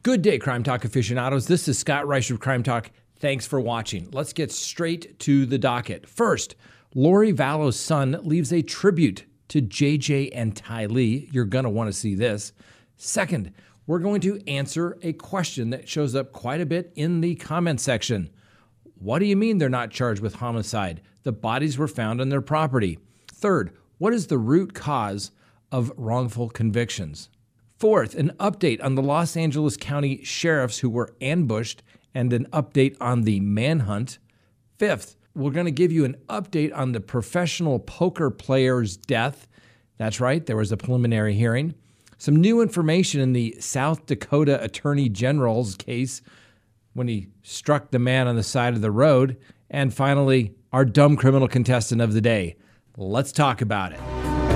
Good day, Crime Talk aficionados. This is Scott Reich of Crime Talk. Thanks for watching. Let's get straight to the docket. First, Lori Vallow's son leaves a tribute to JJ and Tylee. You're going to want to see this. Second, we're going to answer a question that shows up quite a bit in the comment section. What do you mean they're not charged with homicide? The bodies were found on their property. Third, what is the root cause of wrongful convictions? Fourth, an update on the Los Angeles County sheriffs who were ambushed and an update on the manhunt. Fifth, we're going to give you an update on the professional poker player's death. That's right, there was a preliminary hearing. Some new information in the South Dakota Attorney General's case when he struck the man on the side of the road. And finally, our dumb criminal contestant of the day. Let's talk about it.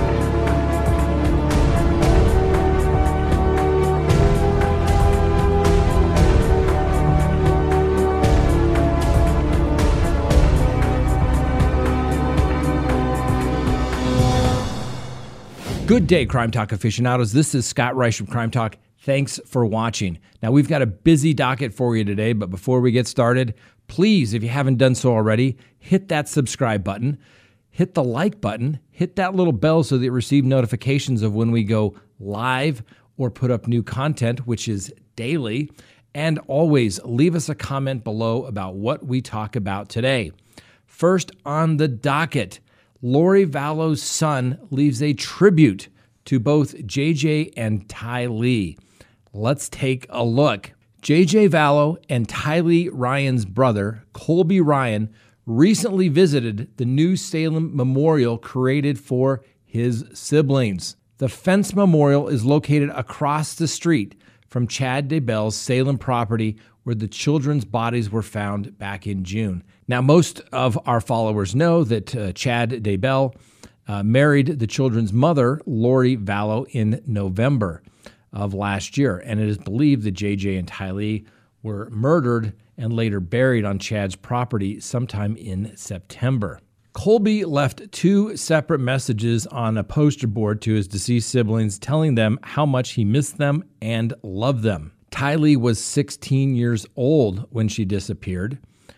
Good day, Crime Talk aficionados. This is Scott Reich from Crime Talk. Thanks for watching. Now, we've got a busy docket for you today, but before we get started, please, if you haven't done so already, hit that subscribe button, hit the like button, hit that little bell so that you receive notifications of when we go live or put up new content, which is daily, and always leave us a comment below about what we talk about today. First on the docket, Lori Vallow's son leaves a tribute to both JJ and Tylee. Let's take a look. JJ Vallow and Tylee Ryan's brother, Colby Ryan, recently visited the New Salem Memorial created for his siblings. The Fence Memorial is located across the street from Chad Daybell's Salem property where the children's bodies were found back in June. Now, most of our followers know that Chad Daybell married the children's mother, Lori Vallow, in November of last year, and it is believed that JJ and Tylee were murdered and later buried on Chad's property sometime in September. Colby left two separate messages on a poster board to his deceased siblings telling them how much he missed them and loved them. Tylee was 16 years old when she disappeared,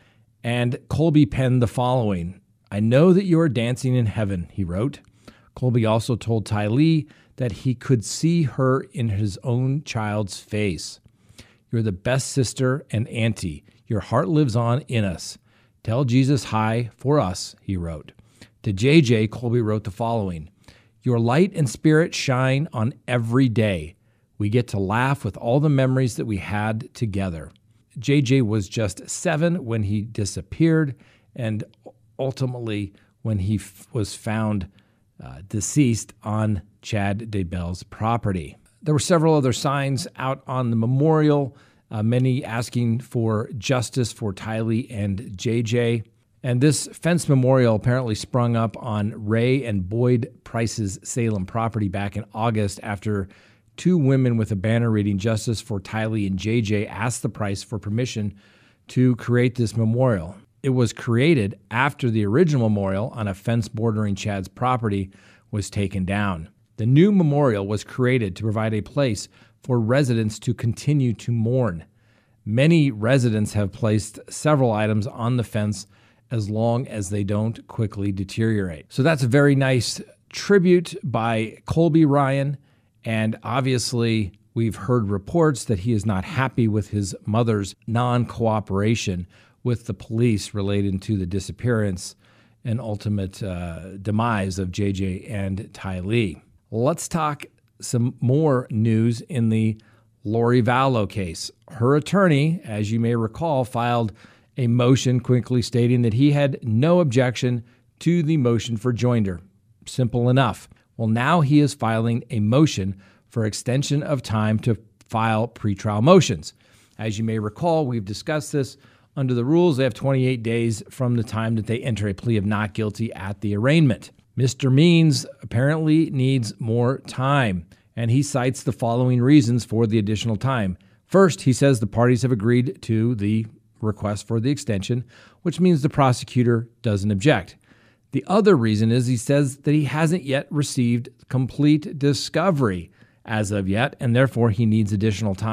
and Colby penned the following. "I know that you are dancing in heaven," he wrote. Colby also told Tylee that he could see her in his own child's face. "You're the best sister and auntie. Your heart lives on in us. Tell Jesus hi for us," he wrote. To JJ, Colby wrote the following. "Your light and spirit shine on every day. We get to laugh with all the memories that we had together." JJ was just 7 when he disappeared, and ultimately when he was found deceased on Chad Daybell's property. There were several other signs out on the memorial, many asking for justice for Tylee and JJ. And this fence memorial apparently sprung up on Ray and Boyd Price's Salem property back in August after two women with a banner reading "Justice for Tylee and JJ" asked the Price for permission to create this memorial. It was created after the original memorial on a fence bordering Chad's property was taken down. The new memorial was created to provide a place for residents to continue to mourn. Many residents have placed several items on the fence as long as they don't quickly deteriorate. So that's a very nice tribute by Colby Ryan. And obviously, we've heard reports that he is not happy with his mother's non-cooperation with the police related to the disappearance and ultimate demise of JJ and Tylee. Let's talk some more news in the Lori Vallow case. Her attorney, as you may recall, filed a motion quickly stating that he had no objection to the motion for joinder. Simple enough. Well, now he is filing a motion for extension of time to file pretrial motions. As you may recall, we've discussed this. Under the rules, they have 28 days from the time that they enter a plea of not guilty at the arraignment. Mr. Means apparently needs more time, and he cites the following reasons for the additional time. First, he says the parties have agreed to the request for the extension, which means the prosecutor doesn't object. The other reason is he says that he hasn't yet received complete discovery as of yet, and therefore he needs additional time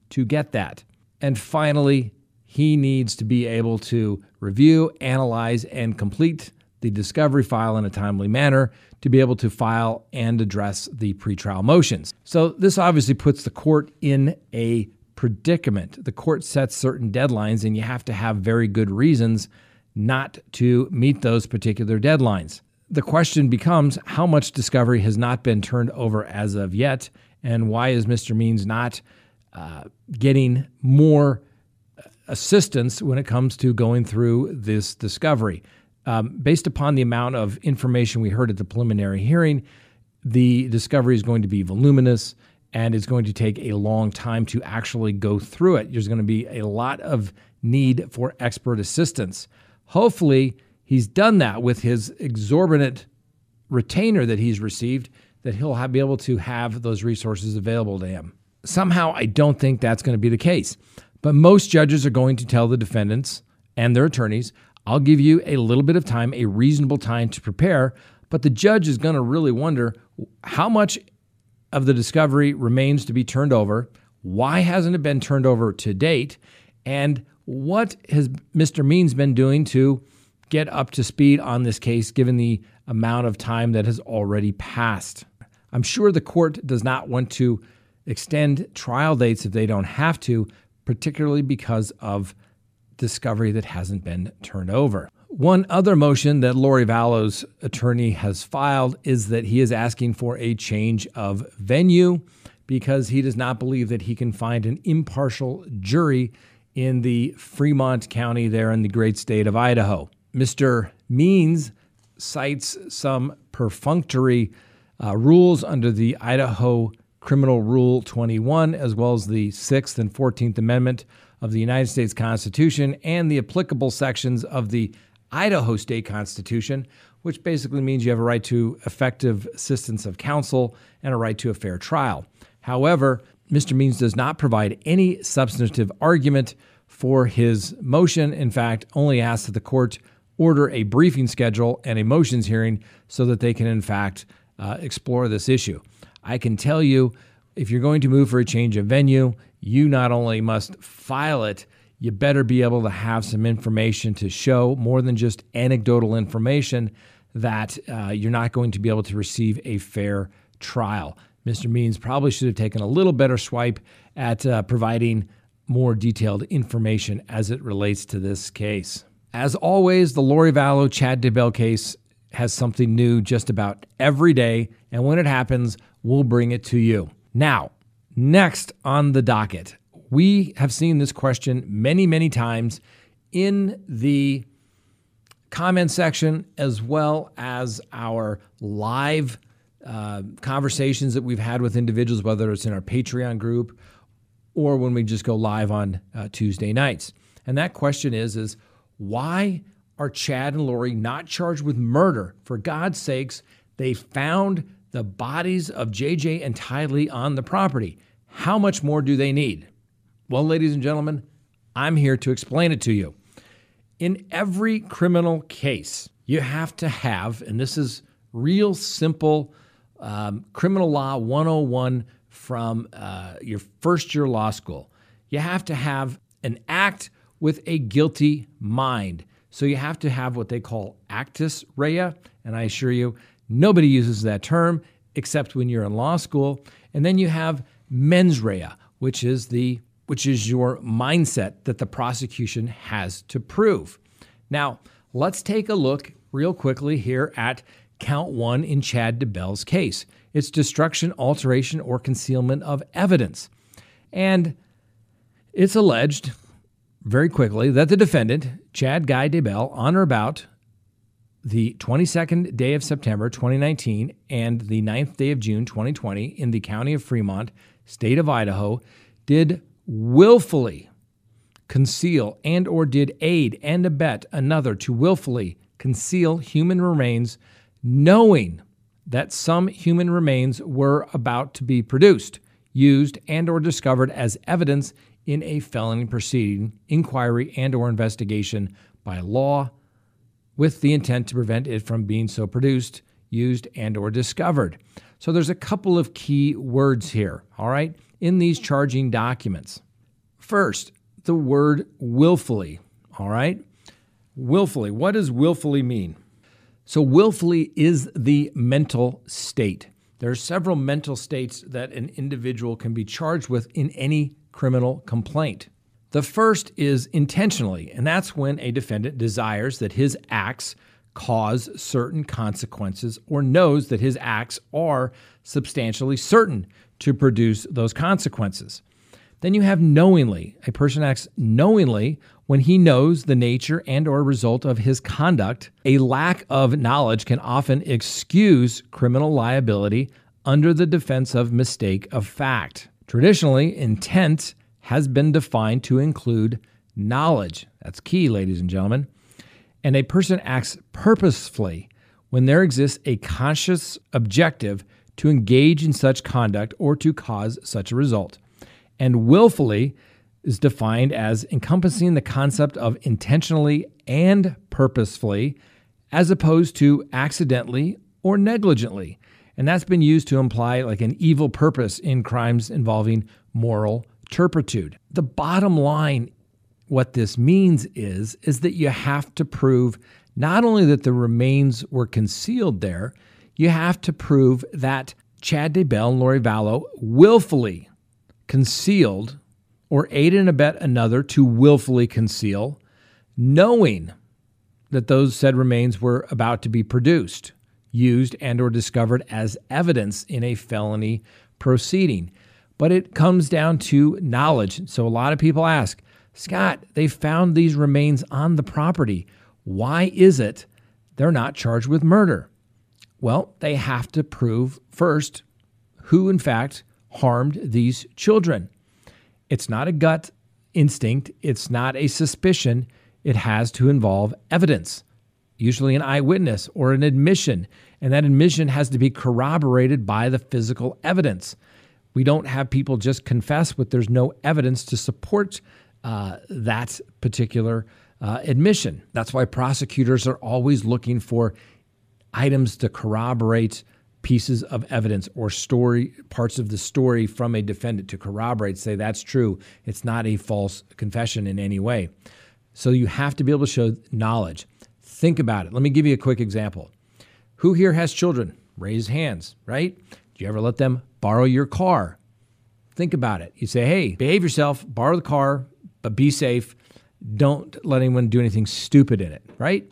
to get that. And finally, he needs to be able to review, analyze, and complete the discovery file in a timely manner to be able to file and address the pretrial motions. So this obviously puts the court in a predicament. The court sets certain deadlines, and you have to have very good reasons not to meet those particular deadlines. The question becomes, how much discovery has not been turned over as of yet, and why is Mr. Means not getting more assistance when it comes to going through this discovery? Based upon the amount of information we heard at the preliminary hearing, the discovery is going to be voluminous and it's going to take a long time to actually go through it. There's going to be a lot of need for expert assistance. Hopefully, he's done that with his exorbitant retainer that he's received, that he'll be able to have those resources available to him. Somehow, I don't think that's going to be the case. But most judges are going to tell the defendants and their attorneys, I'll give you a little bit of time, a reasonable time to prepare, but the judge is going to really wonder how much of the discovery remains to be turned over, why hasn't it been turned over to date, and what has Mr. Means been doing to get up to speed on this case given the amount of time that has already passed. I'm sure the court does not want to extend trial dates if they don't have to, particularly because of discovery that hasn't been turned over. One other motion that Lori Vallow's attorney has filed is that he is asking for a change of venue because he does not believe that he can find an impartial jury in the Fremont County there in the great state of Idaho. Mr. Means cites some perfunctory rules under the Idaho Criminal Rule 21, as well as the 6th and 14th Amendment of the United States Constitution and the applicable sections of the Idaho State Constitution, which basically means you have a right to effective assistance of counsel and a right to a fair trial. However, Mr. Means does not provide any substantive argument for his motion. In fact, only asks that the court order a briefing schedule and a motions hearing so that they can, in fact, explore this issue. I can tell you, if you're going to move for a change of venue, you not only must file it, you better be able to have some information to show, more than just anecdotal information, that you're not going to be able to receive a fair trial. Mr. Means probably should have taken a little better swipe at providing more detailed information as it relates to this case. As always, the Lori Vallow Chad Daybell case has something new just about every day, and when it happens, we'll bring it to you. Now, next on the docket, we have seen this question many, many times in the comment section, as well as our live conversations that we've had with individuals, whether it's in our Patreon group or when we just go live on Tuesday nights. And that question is why are Chad and Lori not charged with murder? For God's sakes, they found the bodies of JJ and Ty Lee on the property. How much more do they need? Well, ladies and gentlemen, I'm here to explain it to you. In every criminal case, you have to have, and this is real simple criminal law 101 from your first year law school. You have to have an act with a guilty mind. So you have to have what they call actus rea, and I assure you, nobody uses that term except when you're in law school. And then you have mens rea, which is your mindset that the prosecution has to prove. Now, let's take a look real quickly here at count 1 in Chad Daybell's case. It's destruction, alteration, or concealment of evidence. And it's alleged very quickly that the defendant, Chad Guy Daybell, on or about the 22nd day of September 2019 and the 9th day of June 2020 in the county of Fremont, state of Idaho, did willfully conceal and or did aid and abet another to willfully conceal human remains, knowing that some human remains were about to be produced, used, and or discovered as evidence in a felony proceeding, inquiry, and or investigation by law, with the intent to prevent it from being so produced, used, and or discovered. So there's a couple of key words here, all right, in these charging documents. First, the word willfully, all right? Willfully. What does willfully mean? So willfully is the mental state. There are several mental states that an individual can be charged with in any criminal complaint. The first is intentionally, and that's when a defendant desires that his acts cause certain consequences or knows that his acts are substantially certain to produce those consequences. Then you have knowingly. A person acts knowingly when he knows the nature and or result of his conduct. A lack of knowledge can often excuse criminal liability under the defense of mistake of fact. Traditionally, intent has been defined to include knowledge. That's key, ladies and gentlemen. And a person acts purposefully when there exists a conscious objective to engage in such conduct or to cause such a result. And willfully is defined as encompassing the concept of intentionally and purposefully, as opposed to accidentally or negligently. And that's been used to imply like an evil purpose in crimes involving moral turpitude. The bottom line, what this means is that you have to prove not only that the remains were concealed there, you have to prove that Chad Daybell and Lori Vallow willfully concealed or aided and abet another to willfully conceal, knowing that those said remains were about to be produced, used, and or discovered as evidence in a felony proceeding. But it comes down to knowledge. So a lot of people ask, Scott, they found these remains on the property. Why is it they're not charged with murder? Well, they have to prove first who, in fact, harmed these children. It's not a gut instinct. It's not a suspicion. It has to involve evidence, usually an eyewitness or an admission. And that admission has to be corroborated by the physical evidence. We don't have people just confess but there's no evidence to support that particular admission. That's why prosecutors are always looking for items to corroborate pieces of evidence or parts of the story from a defendant to corroborate, say that's true. It's not a false confession in any way. So you have to be able to show knowledge. Think about it. Let me give you a quick example. Who here has children? Raise hands, right? Do you ever let them borrow your car? Think about it. You say, hey, behave yourself, borrow the car, but be safe. Don't let anyone do anything stupid in it, right?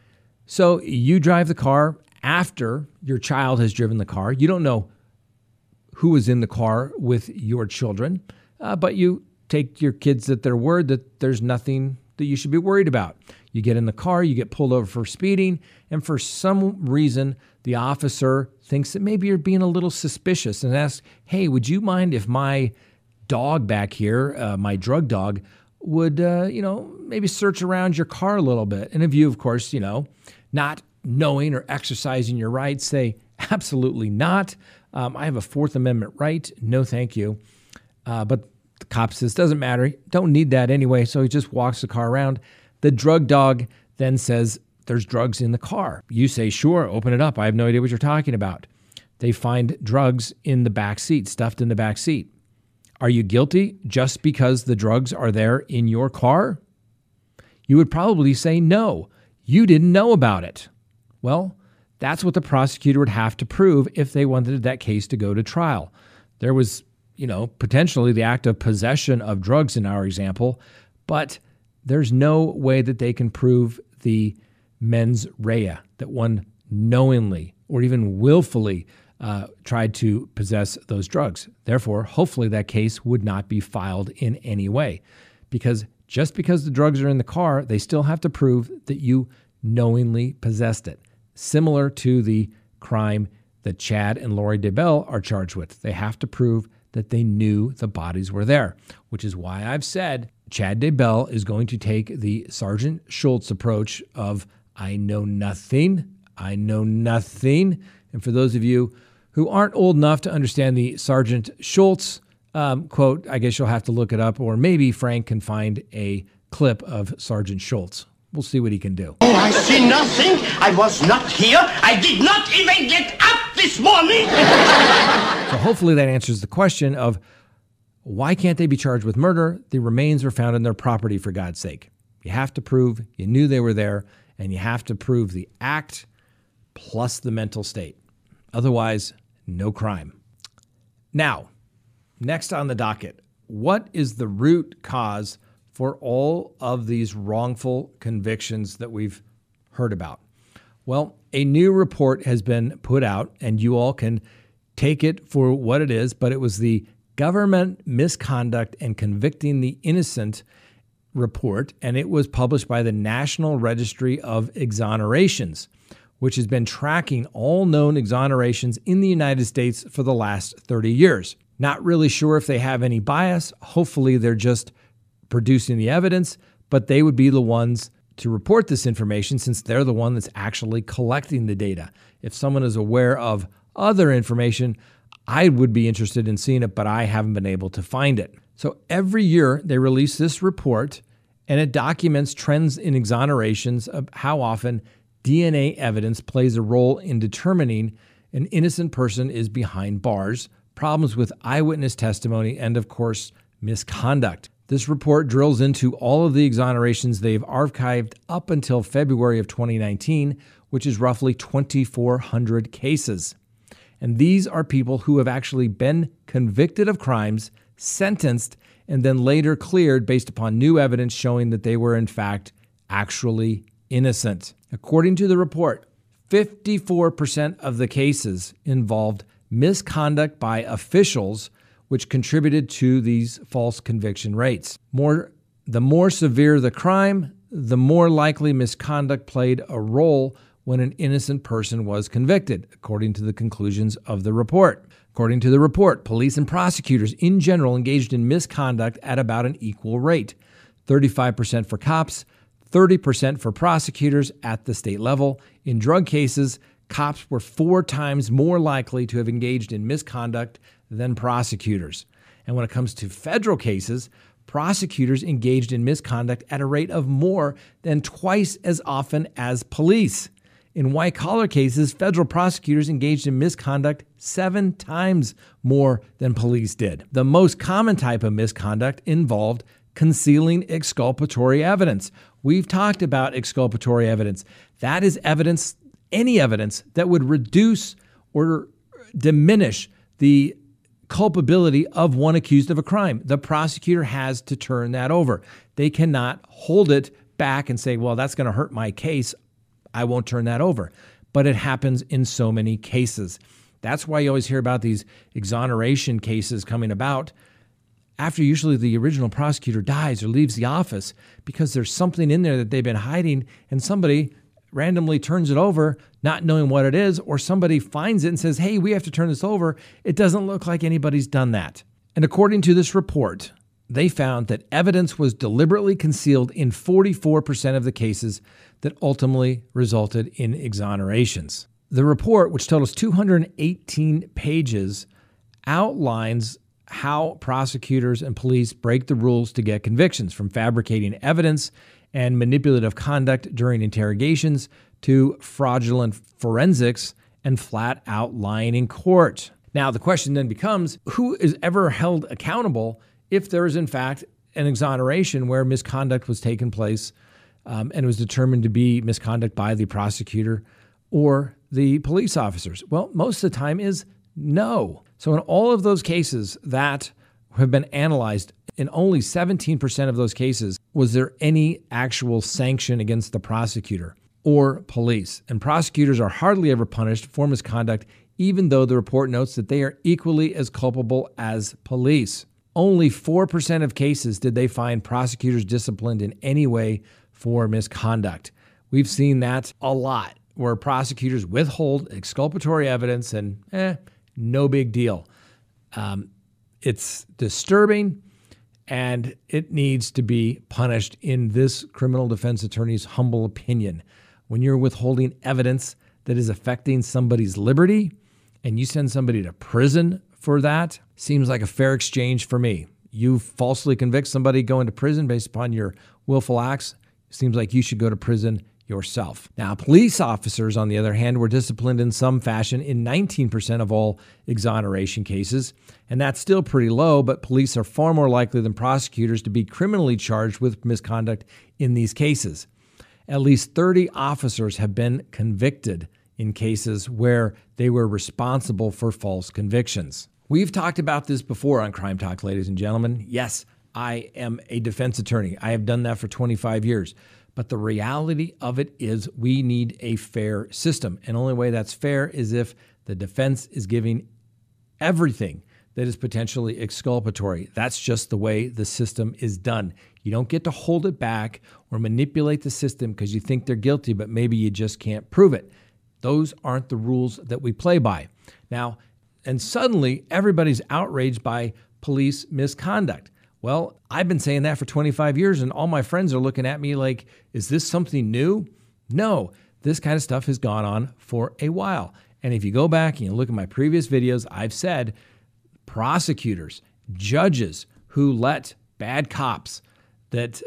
So you drive the car after your child has driven the car. You don't know who was in the car with your children, but you take your kids at their word that there's nothing that you should be worried about. You get in the car, you get pulled over for speeding, and for some reason, the officer thinks that maybe you're being a little suspicious and asks, hey, would you mind if my dog back here, my drug dog, would, maybe search around your car a little bit? And if you, of course, not knowing or exercising your rights, say, absolutely not. I have a Fourth Amendment right. No, thank you. But the cop says, doesn't matter. Don't need that anyway. So he just walks the car around. The drug dog then says, there's drugs in the car. You say, sure, open it up. I have no idea what you're talking about. They find drugs in the back seat, stuffed in the back seat. Are you guilty just because the drugs are there in your car? You would probably say, no, you didn't know about it. Well, that's what the prosecutor would have to prove if they wanted that case to go to trial. There was, potentially the act of possession of drugs in our example, but there's no way that they can prove the mens rea, that one knowingly or even willfully tried to possess those drugs. Therefore, hopefully that case would not be filed in any way, because just because the drugs are in the car, they still have to prove that you knowingly possessed it. Similar to the crime that Chad and Lori Daybell are charged with. They have to prove that they knew the bodies were there, which is why I've said Chad Daybell is going to take the Sergeant Schultz approach of I know nothing. And for those of you who aren't old enough to understand the Sergeant Schultz quote, I guess you'll have to look it up, or maybe Frank can find a clip of Sergeant Schultz. We'll see what he can do. Oh, I see nothing. I was not here. I did not even get up this morning. So hopefully that answers the question of Why can't they be charged with murder? The remains were found in their property, for God's sake. You have to prove you knew they were there, and you have to prove the act plus the mental state. Otherwise, no crime. Now, next on the docket, what is the root cause for all of these wrongful convictions that we've heard about? Well, a new report has been put out, and you all can take it for what it is, but it was the Government Misconduct and Convicting the Innocent report, and it was published by the National Registry of Exonerations, which has been tracking all known exonerations in the United States for the last 30 years. Not really sure if they have any bias. Hopefully, they're just producing the evidence, but they would be the ones to report this information since they're the one that's actually collecting the data. If someone is aware of other information, I would be interested in seeing it, but I haven't been able to find it. So every year they release this report, and it documents trends in exonerations of how often DNA evidence plays a role in determining an innocent person is behind bars, problems with eyewitness testimony, and of course, misconduct. This report drills into all of the exonerations they've archived up until February of 2019, which is roughly 2,400 cases. And these are people who have actually been convicted of crimes, sentenced, and then later cleared based upon new evidence showing that they were in fact actually innocent. According to the report, 54% of the cases involved misconduct by officials, which contributed to these false conviction rates. The more severe the crime, the more likely misconduct played a role when an innocent person was convicted, according to the conclusions of the report. According to the report, police and prosecutors in general engaged in misconduct at about an equal rate. 35% for cops, 30% for prosecutors at the state level. In drug cases, cops were 4 times more likely to have engaged in misconduct than prosecutors. And when it comes to federal cases, prosecutors engaged in misconduct at a rate of more than twice as often as police. In white-collar cases, federal prosecutors engaged in misconduct 7 times more than police did. The most common type of misconduct involved concealing exculpatory evidence. We've talked about exculpatory evidence. That is evidence, any evidence that would reduce or diminish the culpability of one accused of a crime. The prosecutor has to turn that over. They cannot hold it back and say, well, that's going to hurt my case. I won't turn that over. But it happens in so many cases. That's why you always hear about these exoneration cases coming about after usually the original prosecutor dies or leaves the office, because there's something in there that they've been hiding and somebody randomly turns it over, not knowing what it is, or somebody finds it and says, hey, we have to turn this over. It doesn't look like anybody's done that. And according to this report, they found that evidence was deliberately concealed in 44% of the cases that ultimately resulted in exonerations. The report, which totals 218 pages, outlines how prosecutors and police break the rules to get convictions, from fabricating evidence and manipulative conduct during interrogations to fraudulent forensics and flat out lying in court. Now, the question then becomes, who is ever held accountable if there is, in fact, an exoneration where misconduct was taking place and it was determined to be misconduct by the prosecutor or the police officers? Well, most of the time is no. So in all of those cases that have been analyzed, in only 17% of those cases was there any actual sanction against the prosecutor or police. And prosecutors are hardly ever punished for misconduct, even though the report notes that they are equally as culpable as police. Only 4% of cases did they find prosecutors disciplined in any way for misconduct. We've seen that a lot, where prosecutors withhold exculpatory evidence and no big deal. It's disturbing, and it needs to be punished in this criminal defense attorney's humble opinion. When you're withholding evidence that is affecting somebody's liberty and you send somebody to prison for that, seems like a fair exchange for me. You falsely convict somebody going to prison based upon your willful acts, seems like you should go to prison yourself. Now, police officers, on the other hand, were disciplined in some fashion in 19% of all exoneration cases, and that's still pretty low, but police are far more likely than prosecutors to be criminally charged with misconduct in these cases. At least 30 officers have been convicted in cases where they were responsible for false convictions. We've talked about this before on Crime Talk, ladies and gentlemen. Yes, I am a defense attorney. I have done that for 25 years. But the reality of it is we need a fair system. And the only way that's fair is if the defense is giving everything that is potentially exculpatory. That's just the way the system is done. You don't get to hold it back or manipulate the system because you think they're guilty, but maybe you just can't prove it. Those aren't the rules that we play by. Now, and suddenly everybody's outraged by police misconduct. Well, I've been saying that for 25 years, and all my friends are looking at me like, is this something new? No, this kind of stuff has gone on for a while. And if you go back and you look at my previous videos, I've said prosecutors, judges who let bad cops that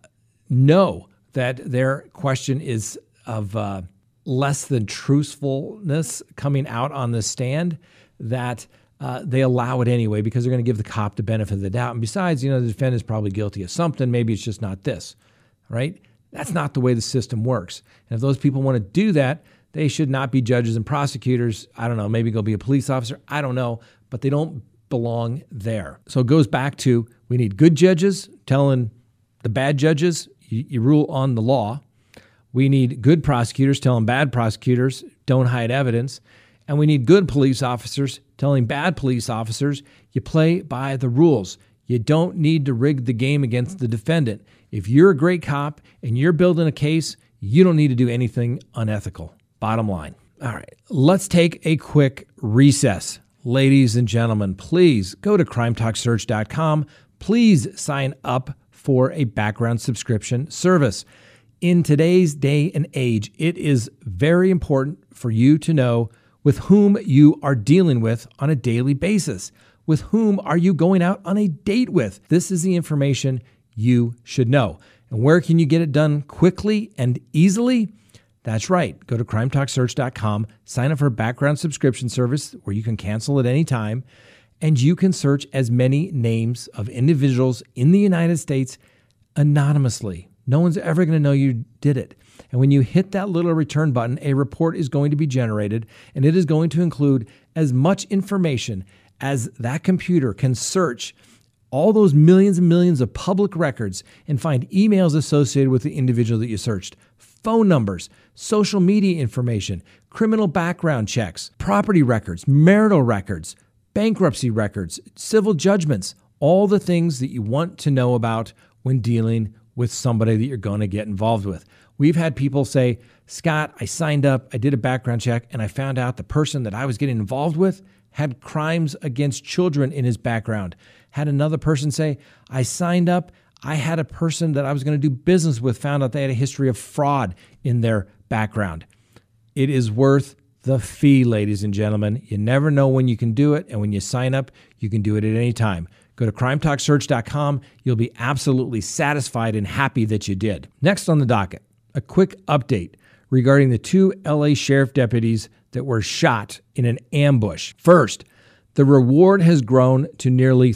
know that their question is of less than truthfulness coming out on the stand, that they allow it anyway because they're going to give the cop the benefit of the doubt. And besides, the defendant's probably guilty of something. Maybe it's just not this, right? That's not the way the system works. And if those people want to do that, they should not be judges and prosecutors. I don't know, maybe go be a police officer. I don't know, but they don't belong there. So it goes back to we need good judges telling the bad judges, you rule on the law. We need good prosecutors telling bad prosecutors, don't hide evidence. And we need good police officers telling bad police officers, you play by the rules. You don't need to rig the game against the defendant. If you're a great cop and you're building a case, you don't need to do anything unethical. Bottom line. All right, let's take a quick recess. Ladies and gentlemen, please go to crimetalksearch.com. Please sign up for a background subscription service. In today's day and age, it is very important for you to know with whom you are dealing with on a daily basis. With whom are you going out on a date with? This is the information you should know. And where can you get it done quickly and easily? That's right. Go to crimetalksearch.com, sign up for a background subscription service where you can cancel at any time, and you can search as many names of individuals in the United States anonymously. No one's ever going to know you did it. And when you hit that little return button, a report is going to be generated, and it is going to include as much information as that computer can search all those millions and millions of public records and find emails associated with the individual that you searched, phone numbers, social media information, criminal background checks, property records, marital records, bankruptcy records, civil judgments, all the things that you want to know about when dealing with somebody that you're going to get involved with. We've had people say, Scott, I signed up, I did a background check, and I found out the person that I was getting involved with had crimes against children in his background. Had another person say, I signed up, I had a person that I was going to do business with, found out they had a history of fraud in their background. It is worth the fee, ladies and gentlemen. You never know when you can do it, and when you sign up, you can do it at any time. Go to crimetalksearch.com. You'll be absolutely satisfied and happy that you did. Next on the docket, a quick update regarding the 2 LA sheriff deputies that were shot in an ambush. First, the reward has grown to nearly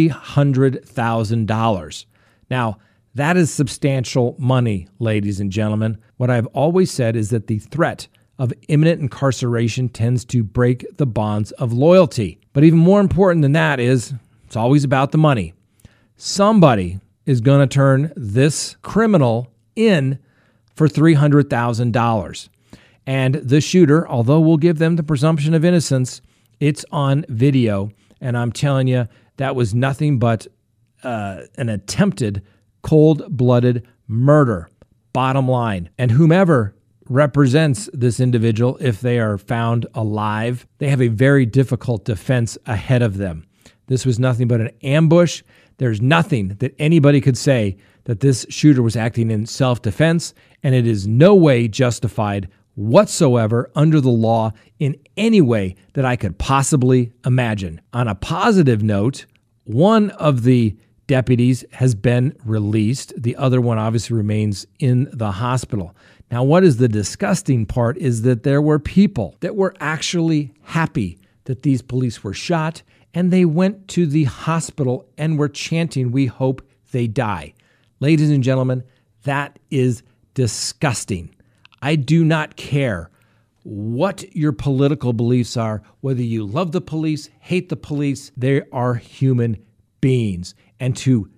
$300,000. Now, that is substantial money, ladies and gentlemen. What I've always said is that the threat of imminent incarceration tends to break the bonds of loyalty. But even more important than that is it's always about the money. Somebody is going to turn this criminal in for $300,000. And the shooter, although we'll give them the presumption of innocence, it's on video. And I'm telling you, that was nothing but an attempted cold-blooded murder. Bottom line. And whomever represents this individual, if they are found alive, they have a very difficult defense ahead of them. This was nothing but an ambush. There's nothing that anybody could say that this shooter was acting in self-defense, and it is no way justified whatsoever under the law in any way that I could possibly imagine. On a positive note, one of the deputies has been released. The other one obviously remains in the hospital. Now, what is the disgusting part is that there were people that were actually happy that these police were shot, and they went to the hospital and were chanting, "We hope they die." Ladies and gentlemen, that is disgusting. I do not care what your political beliefs are, whether you love the police, hate the police, they are human beings. And to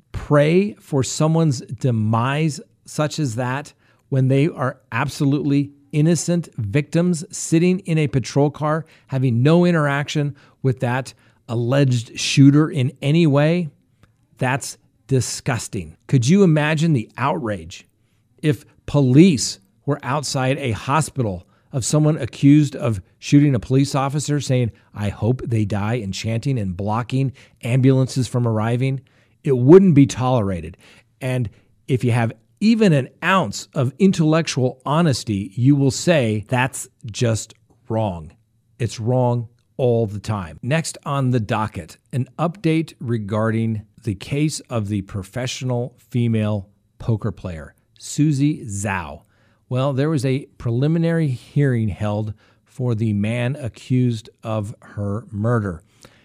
pray for someone's demise such as that when they are absolutely innocent victims sitting in a patrol car, having no interaction with that alleged shooter in any way, that's disgusting. Could you imagine the outrage if police were outside a hospital of someone accused of shooting a police officer saying, "I hope they die," and chanting and blocking ambulances from arriving? It wouldn't be tolerated. And if you have even an ounce of intellectual honesty, you will say that's just wrong. It's wrong all the time. Next on the docket, an update regarding the case of the professional female poker player, Susie Zhao. Well, there was a preliminary hearing held for the man accused of her murder.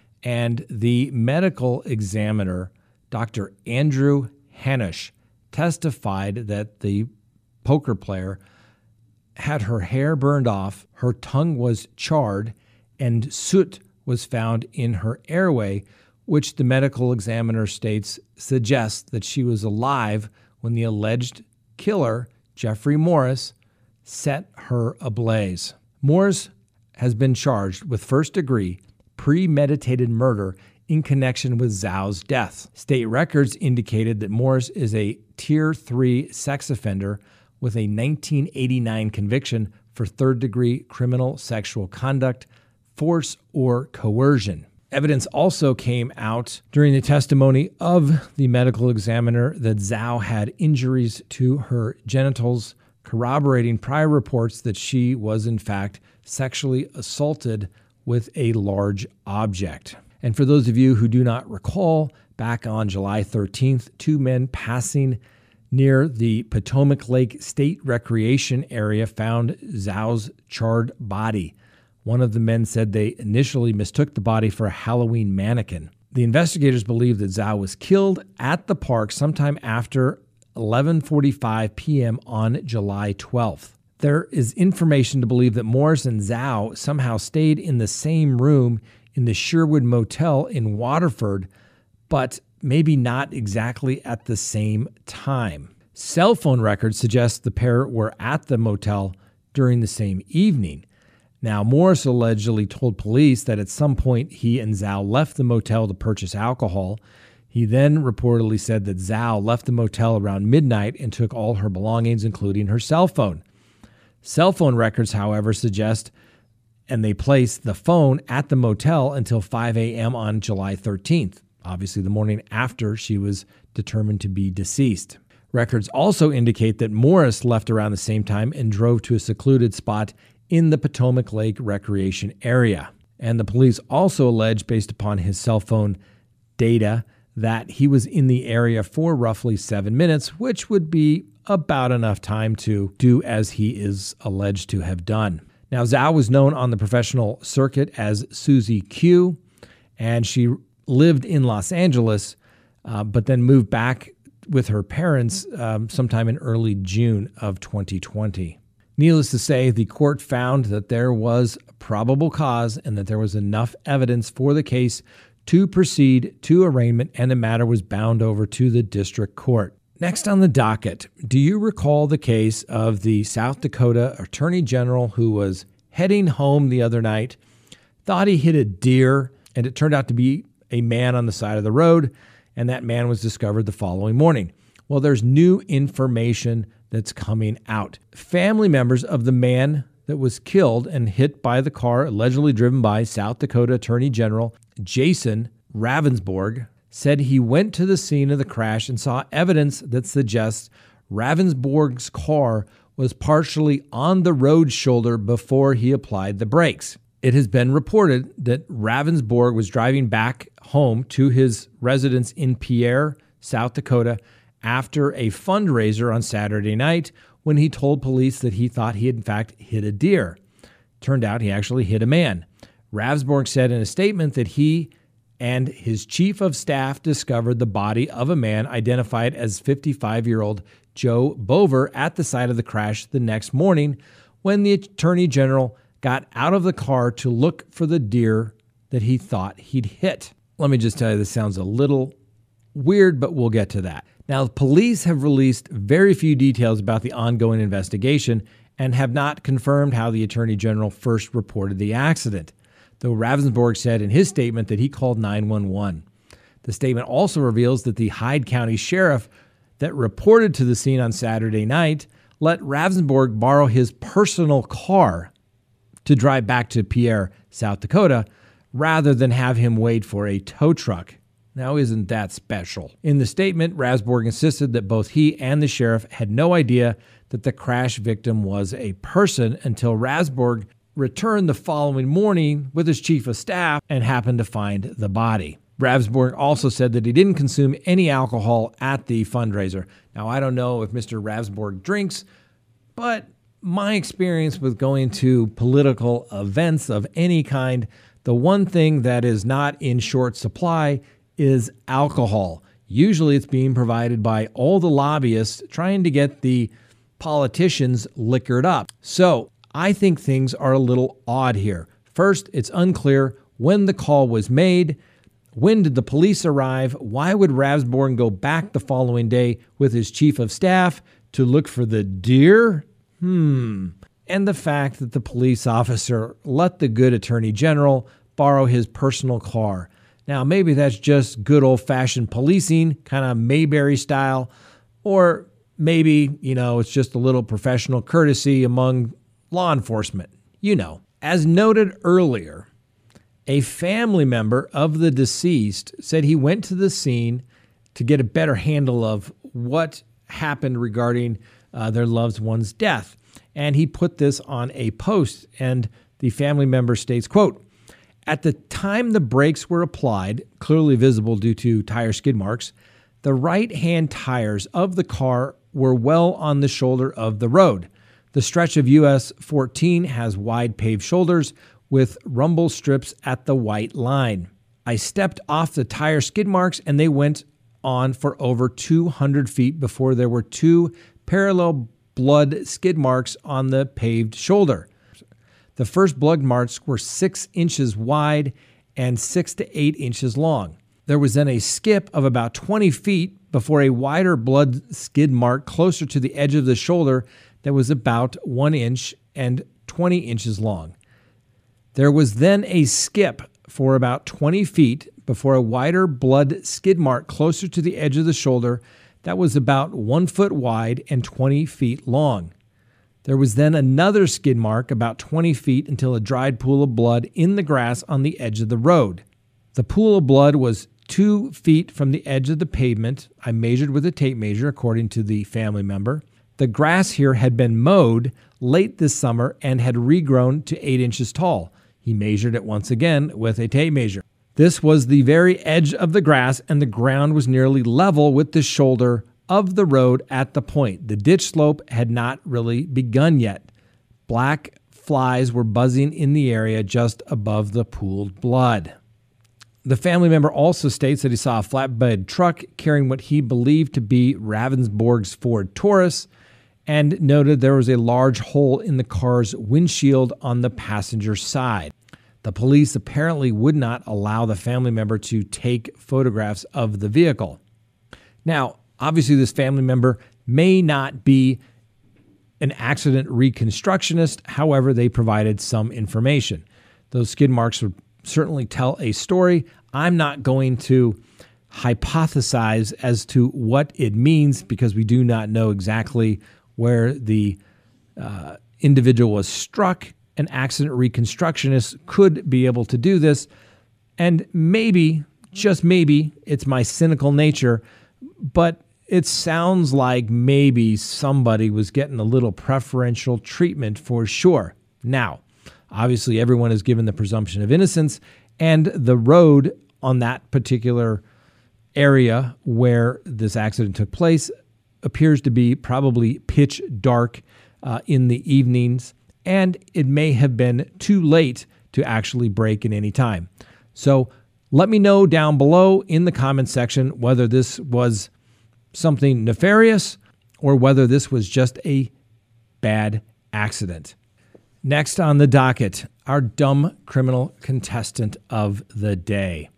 And the medical examiner, Dr. Andrew Hanush, testified that the poker player had her hair burned off, her tongue was charred, and soot was found in her airway, which the medical examiner states suggests that she was alive when the alleged killer, Jeffrey Morris, set her ablaze. Morris has been charged with first-degree premeditated murder in connection with Zhao's death. State records indicated that Morris is a Tier 3 sex offender with a 1989 conviction for third-degree criminal sexual conduct, force, or coercion. Evidence also came out during the testimony of the medical examiner that Zhao had injuries to her genitals, corroborating prior reports that she was, in fact, sexually assaulted with a large object. And for those of you who do not recall, back on July 13th, two men passing near the Potomac Lake State Recreation area found Zhao's charred body. One of the men said they initially mistook the body for a Halloween mannequin. The investigators believe that Zhao was killed at the park sometime after 11:45 p.m. on July 12th. There is information to believe that Morris and Zhao somehow stayed in the same room in the Sherwood Motel in Waterford, but maybe not exactly at the same time. Cell phone records suggest the pair were at the motel during the same evening. Now, Morris allegedly told police that at some point he and Zhao left the motel to purchase alcohol. He then reportedly said that Zhao left the motel around midnight and took all her belongings, including her cell phone. Cell phone records, however, suggest, and they placed the phone at the motel until 5 a.m. on July 13th, obviously the morning after she was determined to be deceased. Records also indicate that Morris left around the same time and drove to a secluded spot in the Potomac Lake recreation area. And the police also allege, based upon his cell phone data, that he was in the area for roughly 7 minutes, which would be about enough time to do as he is alleged to have done. Now, Zhao was known on the professional circuit as Susie Q, and she lived in Los Angeles, but then moved back with her parents sometime in early June of 2020. Needless to say, the court found that there was probable cause and that there was enough evidence for the case to proceed to arraignment, and the matter was bound over to the district court. Next on the docket, do you recall the case of the South Dakota Attorney General who was heading home the other night, thought he hit a deer, and it turned out to be a man on the side of the road, and that man was discovered the following morning? Well, there's new information that's coming out. Family members of the man that was killed and hit by the car allegedly driven by South Dakota Attorney General Jason Ravnsborg said he went to the scene of the crash and saw evidence that suggests Ravnsborg's car was partially on the road shoulder before he applied the brakes. It has been reported that Ravnsborg was driving back home to his residence in Pierre, South Dakota, after a fundraiser on Saturday night when he told police that he thought he had in fact hit a deer. Turned out he actually hit a man. Ravnsborg said in a statement that he and his chief of staff discovered the body of a man identified as 55-year-old Joe Bover at the site of the crash the next morning when the attorney general got out of the car to look for the deer that he thought he'd hit. Let me just tell you, this sounds a little weird, but we'll get to that. Now, police have released very few details about the ongoing investigation and have not confirmed how the attorney general first reported the accident, though Ravnsborg said in his statement that he called 911. The statement also reveals that the Hyde County sheriff that reported to the scene on Saturday night let Ravnsborg borrow his personal car to drive back to Pierre, South Dakota, rather than have him wait for a tow truck. Now, isn't that special? In the statement, Ravnsborg insisted that both he and the sheriff had no idea that the crash victim was a person until Ravnsborg returned the following morning with his chief of staff and happened to find the body. Ravnsborg also said that he didn't consume any alcohol at the fundraiser. Now, I don't know if Mr. Ravnsborg drinks, but my experience with going to political events of any kind, the one thing that is not in short supply is alcohol. Usually it's being provided by all the lobbyists trying to get the politicians liquored up. So I think things are a little odd here. First, it's unclear when the call was made. When did the police arrive? Why would Ravnsborg go back the following day with his chief of staff to look for the deer? And the fact that the police officer let the good attorney general borrow his personal car. Now, maybe that's just good old-fashioned policing, kind of Mayberry style, or maybe, it's just a little professional courtesy among law enforcement. As noted earlier, a family member of the deceased said he went to the scene to get a better handle of what happened regarding their loved one's death. And he put this on a post, and the family member states, quote, "At the time the brakes were applied, clearly visible due to tire skid marks, the right-hand tires of the car were well on the shoulder of the road. The stretch of US 14 has wide paved shoulders with rumble strips at the white line. I stepped off the tire skid marks and they went on for over 200 feet before there were two parallel blood skid marks on the paved shoulder. The first blood marks were 6 inches wide and 6 to 8 inches long. There was then a skip of about 20 feet before a wider blood skid mark closer to the edge of the shoulder that was about 1 inch and 20 inches long. There was then a skip for about 20 feet before a wider blood skid mark closer to the edge of the shoulder that was about 1 foot wide and 20 feet long. There was then another skid mark about 20 feet until a dried pool of blood in the grass on the edge of the road. The pool of blood was 2 feet from the edge of the pavement. I measured with a tape measure, according to the family member. The grass here had been mowed late this summer and had regrown to 8 inches tall. He measured it once again with a tape measure. This was the very edge of the grass, and the ground was nearly level with the shoulder of the road at the point. The ditch slope had not really begun yet. Black flies were buzzing in the area just above the pooled blood. The family member also states that he saw a flatbed truck carrying what he believed to be Ravnsborg's Ford Taurus, and noted there was a large hole in the car's windshield on the passenger side. The police apparently would not allow the family member to take photographs of the vehicle. Now, obviously, this family member may not be an accident reconstructionist. However, they provided some information. Those skid marks would certainly tell a story. I'm not going to hypothesize as to what it means because we do not know exactly where the individual was struck. An accident reconstructionist could be able to do this. And maybe, just maybe, it's my cynical nature, but it sounds like maybe somebody was getting a little preferential treatment for sure. Now, obviously, everyone is given the presumption of innocence, and the road on that particular area where this accident took place appears to be probably pitch dark in the evenings, and it may have been too late to actually brake in any time. So let me know down below in the comments section whether this was something nefarious or whether this was just a bad accident. Next on the docket, our dumb criminal contestant of the day.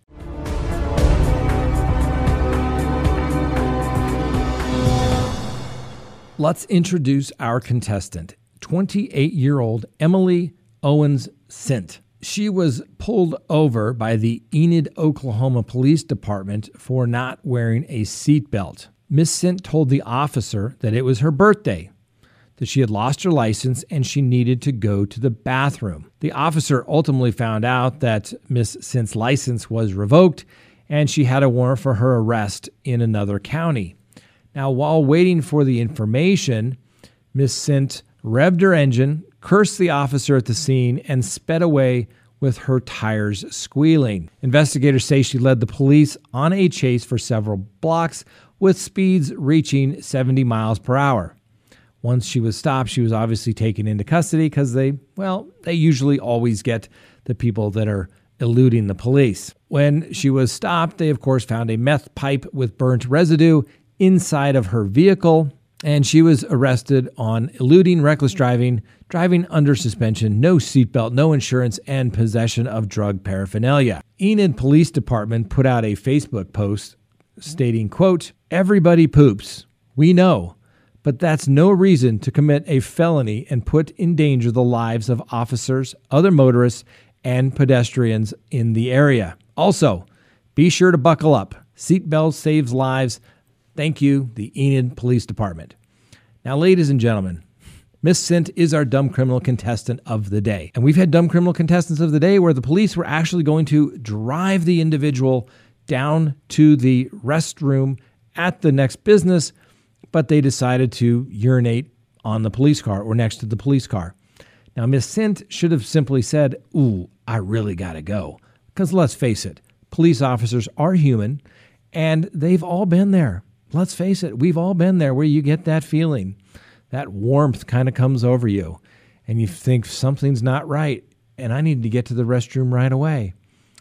Let's introduce our contestant, 28-year-old Emily Owens Sint. She was pulled over by the Enid, Oklahoma Police Department for not wearing a seatbelt. Miss Sint told the officer that it was her birthday, that she had lost her license and she needed to go to the bathroom. The officer ultimately found out that Miss Sint's license was revoked and she had a warrant for her arrest in another county. Now, while waiting for the information, Miss Sint revved her engine, cursed the officer at the scene, and sped away with her tires squealing. Investigators say she led the police on a chase for several blocks with speeds reaching 70 miles per hour. Once she was stopped, she was obviously taken into custody because they usually always get the people that are eluding the police. When she was stopped, they of course found a meth pipe with burnt residue inside of her vehicle, and she was arrested on eluding, reckless driving, driving under suspension, no seatbelt, no insurance, and possession of drug paraphernalia. Enid Police Department put out a Facebook post stating, quote, "Everybody poops. We know. But that's no reason to commit a felony and put in danger the lives of officers, other motorists, and pedestrians in the area. Also, be sure to buckle up. Seatbelt saves lives. Thank you, the Enid Police Department." Now, ladies and gentlemen, Miss Sint is our dumb criminal contestant of the day. And we've had dumb criminal contestants of the day where the police were actually going to drive the individual down to the restroom at the next business, but they decided to urinate on the police car or next to the police car. Now, Miss Sint should have simply said, "Ooh, I really gotta go." Because let's face it, police officers are human and they've all been there. Let's face it, we've all been there where you get that feeling. That warmth kind of comes over you and you think something's not right and I need to get to the restroom right away.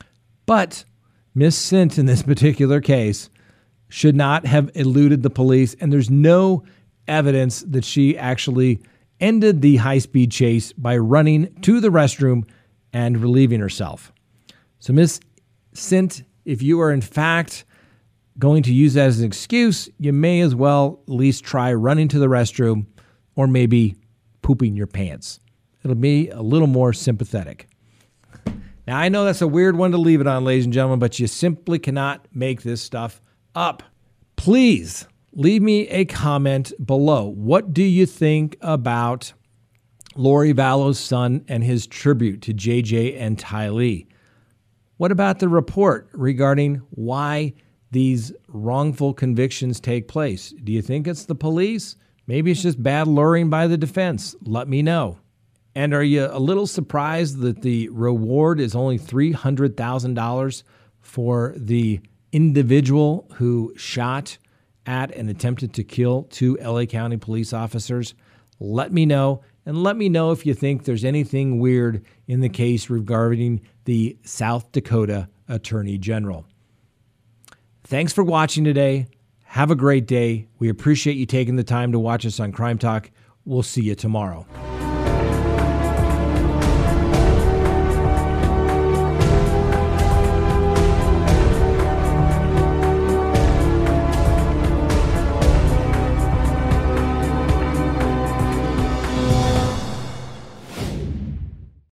But Miss Sint in this particular case should not have eluded the police, and there's no evidence that she actually ended the high-speed chase by running to the restroom and relieving herself. So Miss Sint, if you are in fact going to use that as an excuse, you may as well at least try running to the restroom or maybe pooping your pants. It'll be a little more sympathetic. Now, I know that's a weird one to leave it on, ladies and gentlemen, but you simply cannot make this stuff up. Please leave me a comment below. What do you think about Lori Vallow's son and his tribute to JJ and Tylee? What about the report regarding why these wrongful convictions take place? Do you think it's the police? Maybe it's just bad lawyering by the defense. Let me know. And are you a little surprised that the reward is only $300,000 for the individual who shot at and attempted to kill 2 LA County police officers? Let me know. And let me know if you think there's anything weird in the case regarding the South Dakota Attorney General. Thanks for watching today. Have a great day. We appreciate you taking the time to watch us on Crime Talk. We'll see you tomorrow.